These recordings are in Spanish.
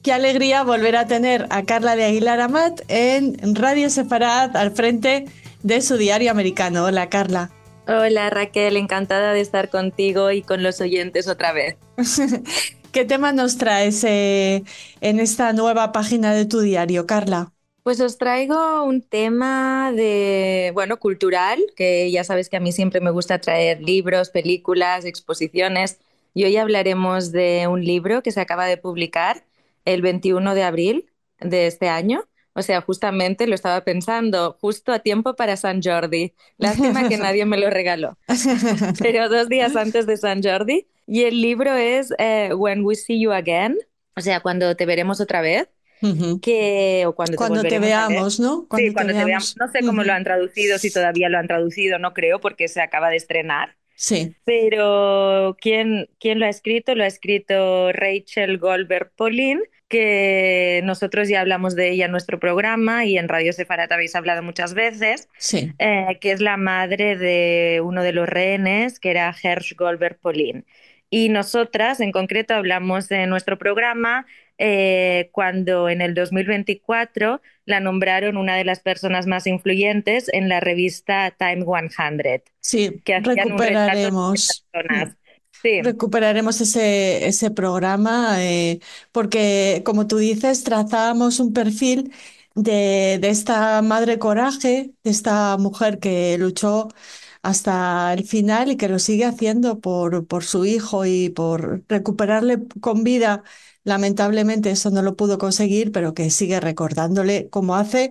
Qué alegría volver a tener a Carla de Aguilar Amat en Radio Sefarad al frente de su diario americano. Hola, Carla. Hola Raquel, encantada de estar contigo y con los oyentes otra vez. ¿Qué tema nos traes en esta nueva página de tu diario, Carla? Pues os traigo un tema bueno, cultural, que ya sabes que a mí siempre me gusta traer libros, películas, exposiciones, y hoy hablaremos de un libro que se acaba de publicar el 21 de abril de este año. O sea, justamente lo estaba pensando, justo a tiempo para San Jordi. Lástima que nadie me lo regaló, pero 2 días antes de San Jordi. Y el libro es When We See You Again, o sea, cuando te veremos otra vez, Ujú. o cuando te Cuando te volveremos a ver. veamos, ¿no? Sí, Cuando te cuando te veamos. veamos. No sé cómo lo Ujú. han traducido, si todavía lo han traducido, no creo, porque se acaba de estrenar. Sí, Pero ¿quién lo ha escrito? Lo ha escrito Rachel Goldberg Polin, que nosotros ya hablamos de ella en nuestro programa y en Radio Sefarat habéis hablado muchas veces, sí. que es la madre de uno de los rehenes, que era Hersh Goldberg Polin. Y nosotras, en concreto, hablamos de nuestro programa cuando en el 2024 la nombraron una de las personas más influyentes en la revista Time 100, Sí, que hacían un retrato de recuperaremos. personas. Sí, Recuperaremos ese programa porque, como tú dices, trazábamos un perfil de esta madre coraje, de esta mujer que luchó hasta el final y que lo sigue haciendo por su hijo y por recuperarle con vida. Lamentablemente eso no lo pudo conseguir, pero que sigue recordándole como hace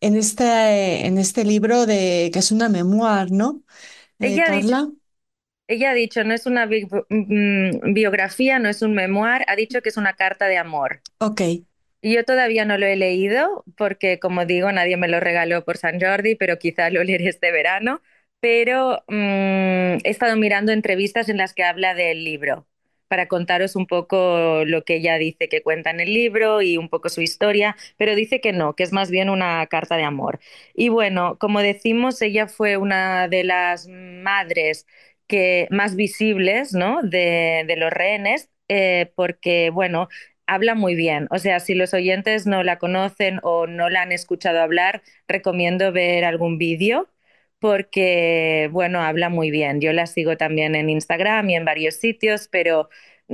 en este libro que es una memoir, ¿no? ella ha dicho, Carla. ella ha dicho, no es una biografía, no es un memoir, ha dicho que es una carta de amor. Ok. Yo todavía no lo he leído porque, como digo, nadie me lo regaló por San Jordi, pero quizá lo leeré este verano. Pero he estado mirando entrevistas en las que habla del libro para contaros un poco lo que ella dice que cuenta en el libro y un poco su historia, pero dice que no, que es más bien una carta de amor. Y bueno, como decimos, ella fue una de las madres más visibles, ¿no? de los rehenes, porque, bueno, habla muy bien. O sea, si los oyentes no la conocen o no la han escuchado hablar, recomiendo ver algún vídeo porque, bueno, habla muy bien. Yo la sigo también en Instagram y en varios sitios, pero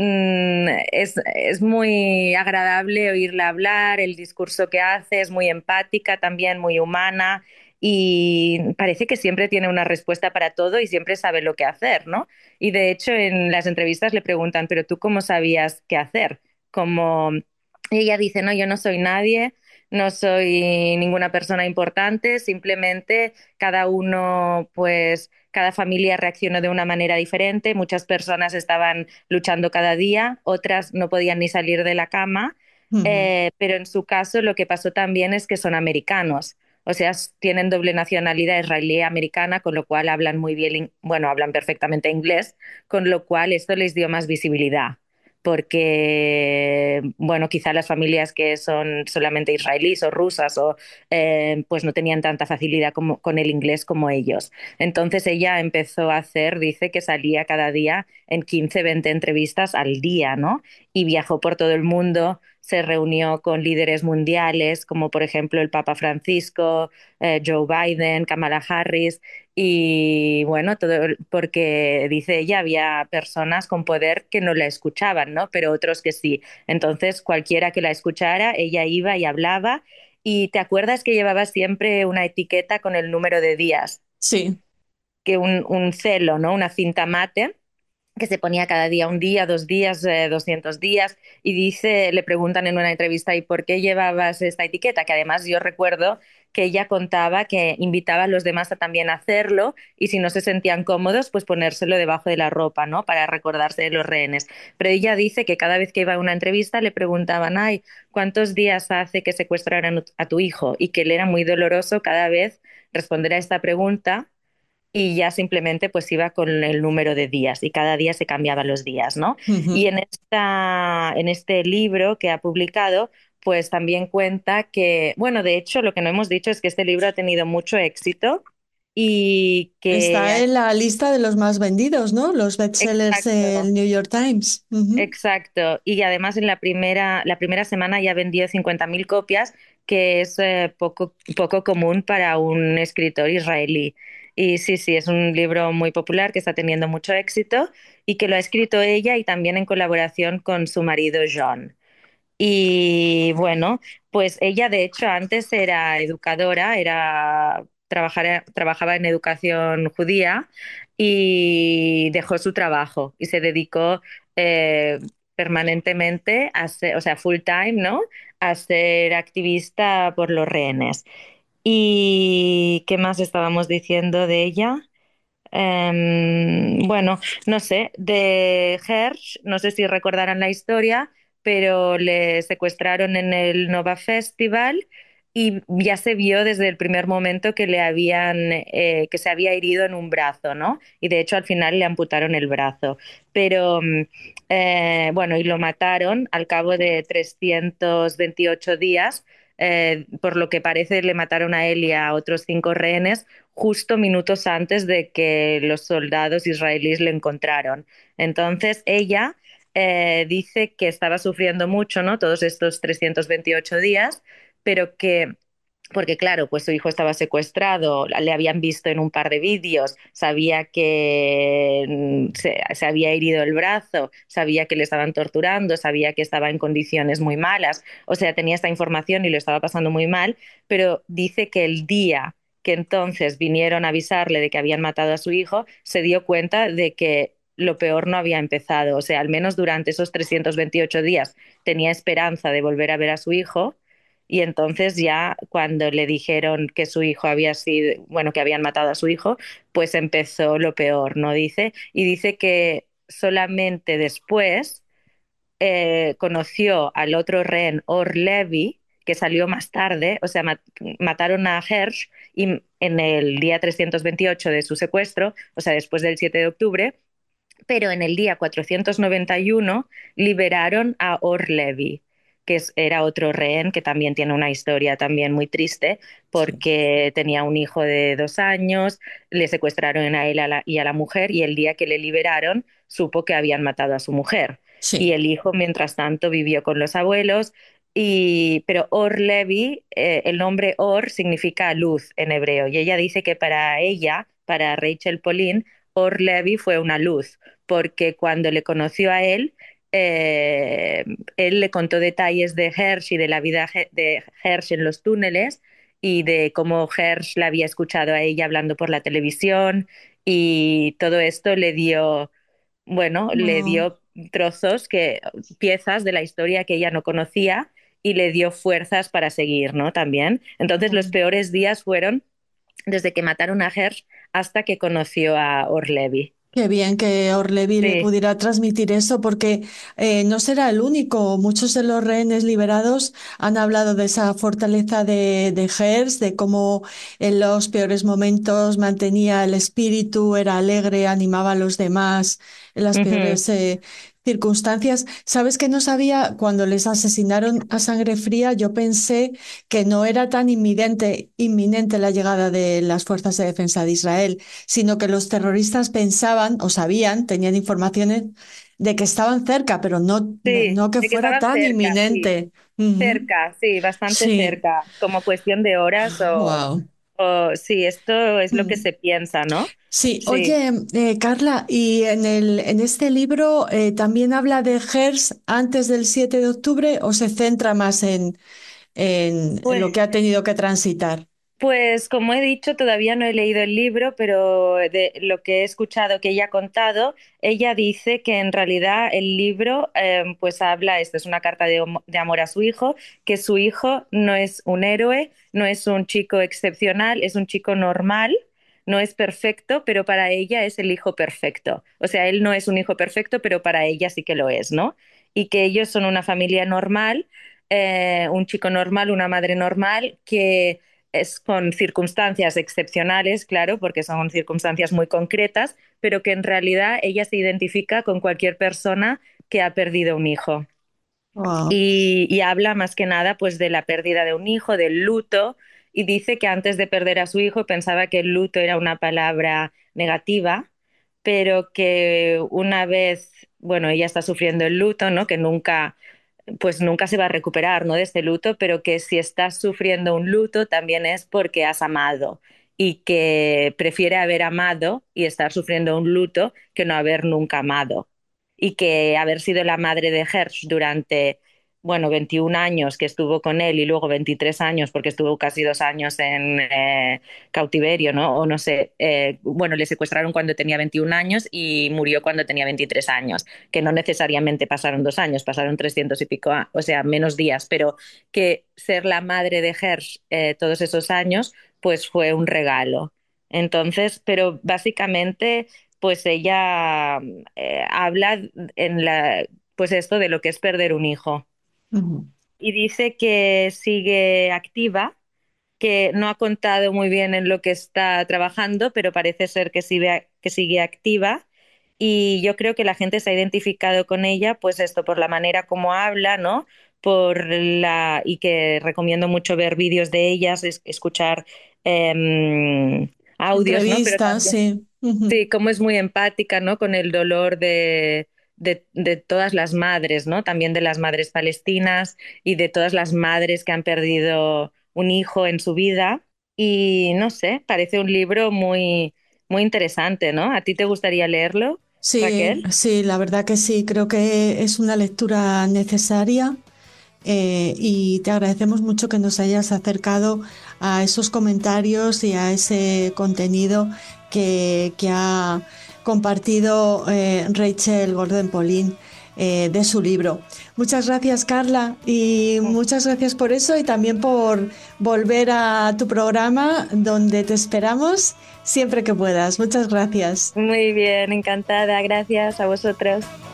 es muy agradable oírla hablar, el discurso que hace es muy empática, también muy humana. Y parece que siempre tiene una respuesta para todo y siempre sabe lo que hacer, ¿no? Y de hecho en las entrevistas le preguntan, pero ¿tú cómo sabías qué hacer? Como ella dice, no, yo no soy nadie, no soy ninguna persona importante, simplemente cada uno, pues cada familia reaccionó de una manera diferente, muchas personas estaban luchando cada día, otras no podían ni salir de la cama, Ujú. pero en su caso lo que pasó también es que son americanos. O sea, tienen doble nacionalidad israelí-americana, con lo cual hablan muy bien, bueno, hablan perfectamente inglés, con lo cual esto les dio más visibilidad porque, bueno, quizá las familias que son solamente israelíes o rusas o pues no tenían tanta facilidad con el inglés como ellos. Entonces ella empezó a hacer, dice que salía cada día en 15, 20 entrevistas al día, ¿no? Y viajó por todo el mundo, se reunió con líderes mundiales, como por ejemplo el Papa Francisco, Joe Biden, Kamala Harris, y bueno, todo porque dice ella, había personas con poder que no la escuchaban, ¿no? Pero otros que sí. Entonces, cualquiera que la escuchara, ella iba y hablaba. Y te acuerdas que llevaba siempre una etiqueta con el número de días, Sí. que un celo, ¿no? Una cinta mate que se ponía cada día un día, 2 días, 200 días, y dice, le preguntan en una entrevista, ¿y por qué llevabas esta etiqueta? Que además yo recuerdo que ella contaba que invitaba a los demás a también hacerlo, y si no se sentían cómodos, pues ponérselo debajo de la ropa, ¿no? Para recordarse de los rehenes. Pero ella dice que cada vez que iba a una entrevista le preguntaban, ay, ¿cuántos días hace que secuestraran a tu hijo? Y que le era muy doloroso cada vez responder a esta pregunta y ya simplemente pues iba con el número de días y cada día se cambiaban los días, ¿no? Y Ujú. en este libro que ha publicado, pues también cuenta que, bueno, de hecho lo que no hemos dicho es que este libro ha tenido mucho éxito y Está que... en la lista de los más vendidos, ¿no? Los bestsellers Exacto. del New York Times. Ujú. Exacto, y además en la primera semana ya vendió 50.000 copias, que es poco común para un escritor israelí. Y sí, sí, es un libro muy popular que está teniendo mucho éxito y que lo ha escrito ella y también en colaboración con su marido John. Y bueno, pues ella de hecho antes era educadora, trabajaba en educación judía y dejó su trabajo y se dedicó eh, permanentemente o sea, full time, ¿no? A ser activista por los rehenes. ¿Y qué más estábamos diciendo de ella? Bueno, no sé, de Hersh, no sé si recordarán la historia, pero le secuestraron en el Nova Festival y ya se vio desde el primer momento que que se había herido en un brazo, ¿no? Y de hecho al final le amputaron el brazo. Pero bueno, y lo mataron al cabo de 328 días. Por lo que parece, le mataron a él y a otros 5 rehenes justo minutos antes de que los soldados israelíes le encontraron. Entonces ella dice que estaba sufriendo mucho, ¿no? Todos estos 328 días, pero que porque claro, pues su hijo estaba secuestrado, le habían visto en un par de vídeos, sabía que se había herido el brazo, sabía que le estaban torturando, sabía que estaba en condiciones muy malas, o sea, tenía esta información y lo estaba pasando muy mal, pero dice que el día que entonces vinieron a avisarle de que habían matado a su hijo, se dio cuenta de que lo peor no había empezado, o sea, al menos durante esos 328 días tenía esperanza de volver a ver a su hijo y entonces ya cuando le dijeron que su hijo había sido, bueno, que habían matado a su hijo, pues empezó lo peor, ¿no? Dice, y dice que solamente después conoció al otro rehén, Or Levy, que salió más tarde, o sea, mataron a Hersh y en el día 328 de su secuestro, o sea, después del 7 de octubre, pero en el día 491 liberaron a Orlevi, que era otro rehén que también tiene una historia también muy triste Sí, porque tenía un hijo de 2 años, le secuestraron a él y a la mujer y el día que le liberaron supo que habían matado a su mujer. Y sí. el hijo, mientras tanto, vivió con los abuelos. Pero Or Levi, el nombre Or significa luz en hebreo, y ella dice que para ella, para Rachel Pauline, Or Levi fue una luz porque cuando le conoció a eh, él le contó detalles de Hersh y de la vida de Hersh en los túneles y de cómo Hersh la había escuchado a ella hablando por la televisión y todo esto le dio, bueno, le Wow. dio trozos, piezas de la historia que ella no conocía y le dio fuerzas para seguir, ¿no? También. Entonces los peores días fueron desde que mataron a Hersh hasta que conoció a Orlevi. Qué bien que Orlevi le Sí. pudiera transmitir eso, porque no será el único. Muchos de los rehenes liberados han hablado de esa fortaleza de Gers, de cómo en los peores momentos mantenía el espíritu, era alegre, animaba a los demás en las Ujú. peores circunstancias. ¿Sabes que no sabía cuando les asesinaron a sangre fría? Yo pensé que no era tan inminente la llegada de las fuerzas de defensa de Israel, sino que los terroristas pensaban o sabían, tenían informaciones de que estaban cerca, pero Sí, no que de que fuera estaban tan cerca, sí, inminente. Ujú. cerca, sí, bastante Sí, cerca, como cuestión de horas wow. sí, esto es lo que se piensa, ¿no? Sí, Sí. oye, Carla, y en este libro también habla de Gers antes del 7 de octubre o se centra más en Pues lo que ha tenido que transitar. Pues como he dicho, todavía no he leído el libro, pero de lo que he escuchado que ella ha contado, ella dice que en realidad el libro pues habla, esto es una carta de amor a su hijo, que su hijo no es un héroe, no es un chico excepcional, es un chico normal, no es perfecto, pero para ella es el hijo perfecto. O sea, él no es un hijo perfecto, pero para ella sí que lo es, ¿no? Y que ellos son una familia normal, un chico normal, una madre normal, que es con circunstancias excepcionales, claro, porque son circunstancias muy concretas, pero que en realidad ella se identifica con cualquier persona que ha perdido un hijo. Wow. Y habla más que nada pues de la pérdida de un hijo, del luto y dice que antes de perder a su hijo pensaba que el luto era una palabra negativa, pero que una vez, bueno, ella está sufriendo el luto, ¿no? Que nunca, pues nunca se va a recuperar, ¿no? De este luto, pero que si estás sufriendo un luto también es porque has amado y que prefiere haber amado y estar sufriendo un luto que no haber nunca amado. Y que haber sido la madre de Hersh durante, bueno, 21 años que estuvo con él y luego 23 años porque estuvo casi 2 años en cautiverio, ¿no? O no sé, bueno, le secuestraron cuando tenía 21 años y murió cuando tenía 23 años, que no necesariamente pasaron 2 años, pasaron 300 y pico, o sea, menos días, pero que ser la madre de Hersh todos esos años, pues fue un regalo. Entonces, pero básicamente, pues ella habla en la, pues esto de lo que es perder un hijo. Ujú. Y dice que sigue activa, que no ha contado muy bien en lo que está trabajando, pero parece ser que sigue activa. Y yo creo que la gente se ha identificado con ella, pues esto, por la manera como habla, ¿no? Y que recomiendo mucho ver vídeos de ellas, escuchar audios, ¿no? Pero Entrevistas, también sí. Ujú. sí, como es muy empática, ¿no? Con el dolor de todas las madres, ¿no? También de las madres palestinas y de todas las madres que han perdido un hijo en su vida. Y no sé, parece un libro muy interesante, ¿no? ¿A ti te gustaría leerlo, Sí, Raquel? sí, la verdad que sí, creo que es una lectura necesaria, y te agradecemos mucho que nos hayas acercado a esos comentarios y a ese contenido que ha compartido Rachel Gordon Paulin de su libro. Muchas gracias, Carla, y muchas gracias por eso y también por volver a tu programa donde te esperamos siempre que puedas. Muchas gracias. Muy bien, encantada, gracias a vosotros.